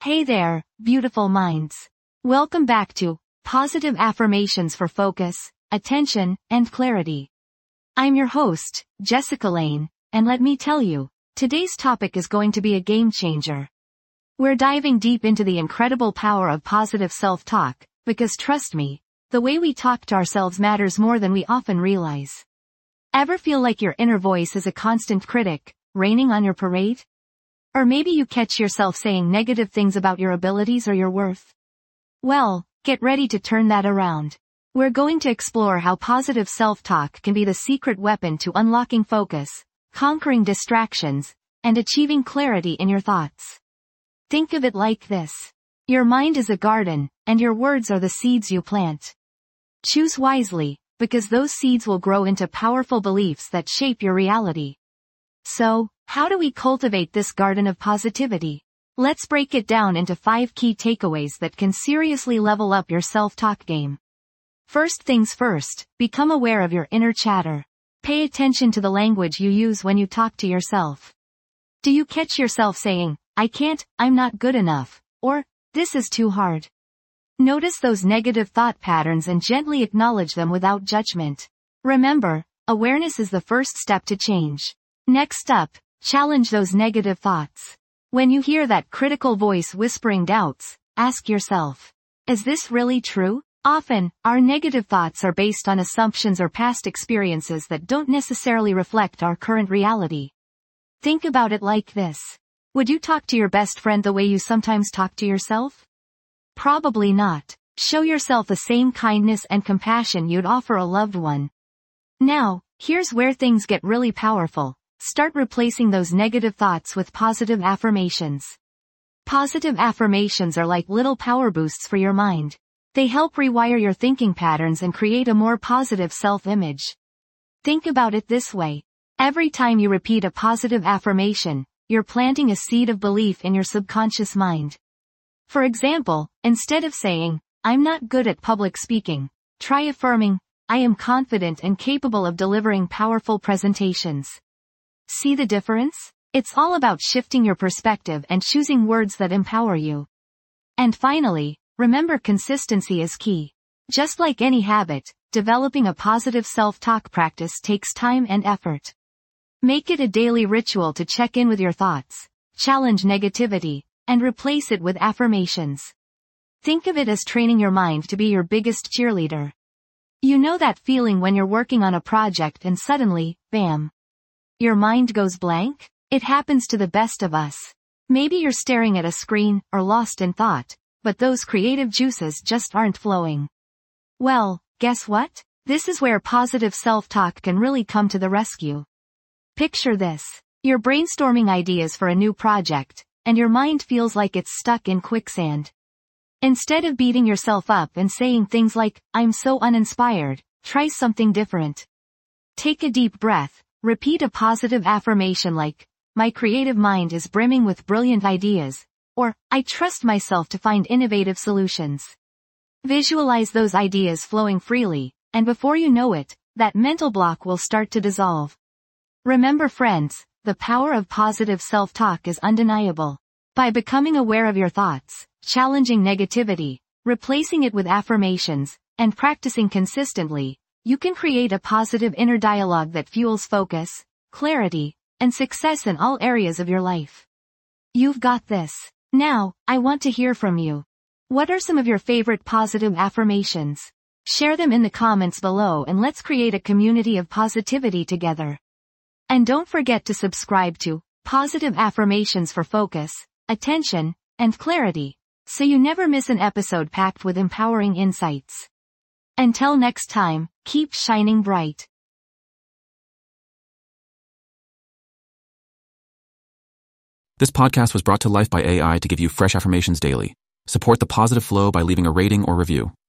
Hey there, beautiful minds. Welcome back to Positive Affirmations for Focus, Attention, and Clarity. I'm your host, Jessica Lane, and let me tell you, today's topic is going to be a game changer. We're diving deep into the incredible power of positive self-talk, because trust me, the way we talk to ourselves matters more than we often realize. Ever feel like your inner voice is a constant critic, raining on your parade? Or maybe you catch yourself saying negative things about your abilities or your worth? Well, get ready to turn that around. We're going to explore how positive self-talk can be the secret weapon to unlocking focus, conquering distractions, and achieving clarity in your thoughts. Think of it like this. Your mind is a garden, and your words are the seeds you plant. Choose wisely, because those seeds will grow into powerful beliefs that shape your reality. So, how do we cultivate this garden of positivity? Let's break it down into 5 key takeaways that can seriously level up your self-talk game. First things first, become aware of your inner chatter. Pay attention to the language you use when you talk to yourself. Do you catch yourself saying, "I can't, I'm not good enough," or, "This is too hard"? Notice those negative thought patterns and gently acknowledge them without judgment. Remember, awareness is the first step to change. Next up, challenge those negative thoughts. When you hear that critical voice whispering doubts, ask yourself, is this really true? Often, our negative thoughts are based on assumptions or past experiences that don't necessarily reflect our current reality. Think about it like this. Would you talk to your best friend the way you sometimes talk to yourself? Probably not. Show yourself the same kindness and compassion you'd offer a loved one. Now, here's where things get really powerful. Start replacing those negative thoughts with positive affirmations. Positive affirmations are like little power boosts for your mind. They help rewire your thinking patterns and create a more positive self-image. Think about it this way. Every time you repeat a positive affirmation, you're planting a seed of belief in your subconscious mind. For example, instead of saying, "I'm not good at public speaking," try affirming, "I am confident and capable of delivering powerful presentations." See the difference? It's all about shifting your perspective and choosing words that empower you. And finally, remember consistency is key. Just like any habit, developing a positive self-talk practice takes time and effort. Make it a daily ritual to check in with your thoughts, challenge negativity, and replace it with affirmations. Think of it as training your mind to be your biggest cheerleader. You know that feeling when you're working on a project and suddenly, bam, your mind goes blank? It happens to the best of us. Maybe you're staring at a screen, or lost in thought, but those creative juices just aren't flowing. Well, guess what? This is where positive self-talk can really come to the rescue. Picture this. You're brainstorming ideas for a new project, and your mind feels like it's stuck in quicksand. Instead of beating yourself up and saying things like, "I'm so uninspired," try something different. Take a deep breath. Repeat a positive affirmation like, "My creative mind is brimming with brilliant ideas," or, "I trust myself to find innovative solutions." Visualize those ideas flowing freely, and before you know it, that mental block will start to dissolve. Remember friends, the power of positive self-talk is undeniable. By becoming aware of your thoughts, challenging negativity, replacing it with affirmations, and practicing consistently, you can create a positive inner dialogue that fuels focus, clarity, and success in all areas of your life. You've got this. Now, I want to hear from you. What are some of your favorite positive affirmations? Share them in the comments below and let's create a community of positivity together. And don't forget to subscribe to Positive Affirmations for Focus, Attention, and Clarity, so you never miss an episode packed with empowering insights. Until next time, keep shining bright. This podcast was brought to life by AI to give you fresh affirmations daily. Support the positive flow by leaving a rating or review.